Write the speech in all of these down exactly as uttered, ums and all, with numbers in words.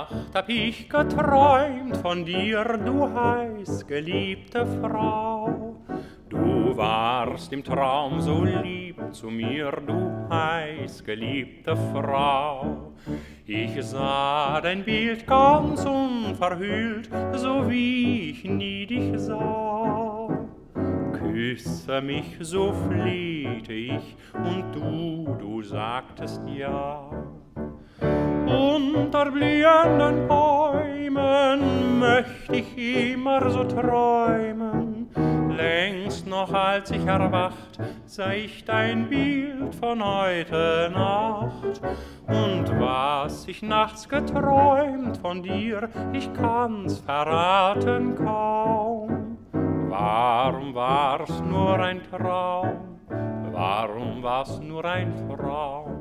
Nacht hab ich geträumt von dir, du heiß geliebte Frau. Du warst im Traum so lieb zu mir, du heiß geliebte Frau. Ich sah dein Bild ganz unverhüllt, so wie ich nie dich sah. Küsse mich, so flehte ich, und du, du sagtest ja. Unter blühenden Bäumen möcht ich immer so träumen. Längst noch als ich erwacht, sah ich dein Bild von heute Nacht. Und was ich nachts geträumt von dir, ich kann's verraten kaum. Warum war's nur ein Traum? Warum war's nur ein Traum?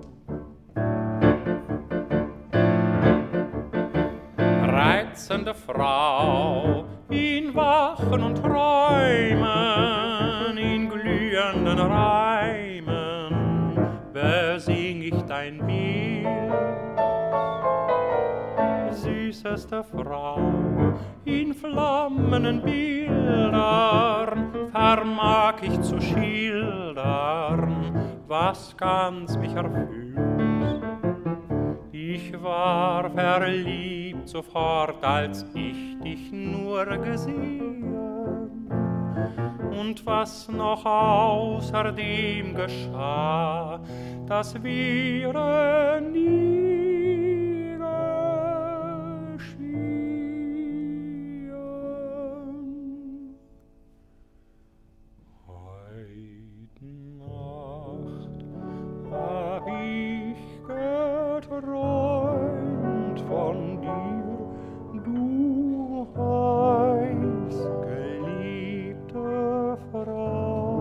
Reizende Frau, in Wachen und Träumen, in glühenden Reimen, besing ich dein Bild. Süßeste Frau, in flammenden Bildern vermag ich zu schildern, was ganz mich erfüllt. Ich war verliebt sofort, als ich dich nur gesehen. Und was noch außerdem geschah, das wäre nie geschehen. Heut Nacht hab ich geträumt von dir, du heiß geliebte Frau.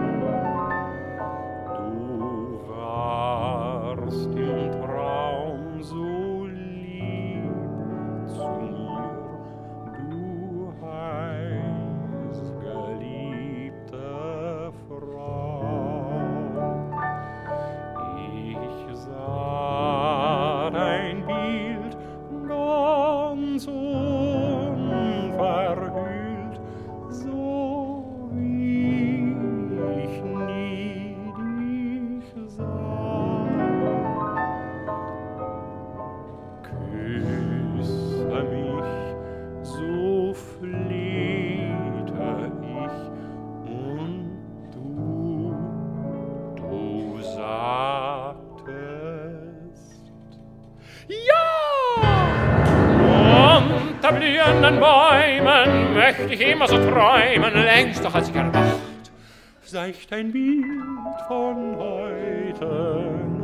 Du warst im Traum so lieb zu mir, du heiß geliebte Frau. Ich sah dein Bild ganz unverhüllt, so wie ich nie dich sah. Küsse mich, so flehte ich, und du, du sagtest ja! Unter blühenden Bäumen möcht ich immer so träumen, längst doch als ich erwacht, sah ich dein Bild von heute